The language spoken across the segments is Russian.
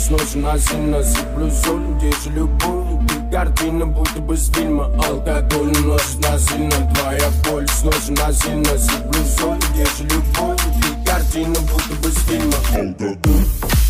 ночью насильно сыплю соль, держу любую. Ты картина, будто бы с фильма. Алкоголь носит насильно, твоя боль. С ночью насильно сыплю соль, держу любую. Ты картина, будто бы с фильма. Алкоголь.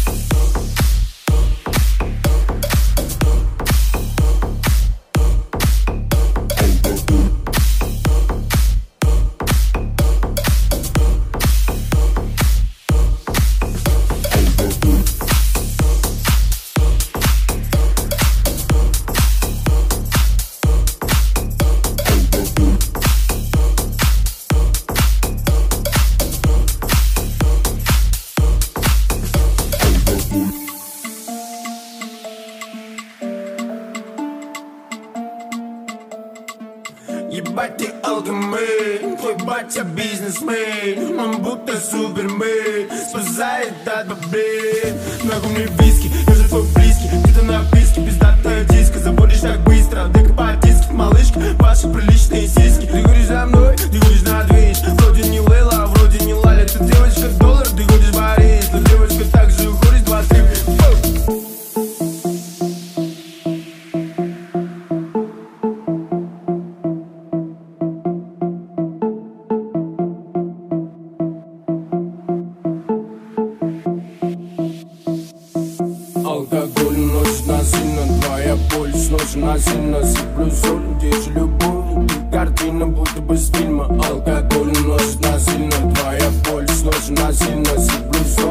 Ебать ты алкомен, твой батя бизнесмен. Он будто супермен, спасает от проблем. Нахуй мне виски, я же твой близкий. Где-то на писке, пиздатая диска. Заводишь так быстро, дека по диске. Малышка, ваши приличные сиськи. Ты говоришь за мной, ты говоришь на движ. Вроде не Лейла, вроде не Лаля. Ты девочка доллар, ты ходишь в Париж. Но девочка так же уходит 2-3. Алкоголь носит насильно, твоя боль. С ночью насильно сыплю соль, держу любую. Ты картина, будто бы с фильма. Алкоголь носит насильно, твоя боль. С ночью насильно сыплю соль.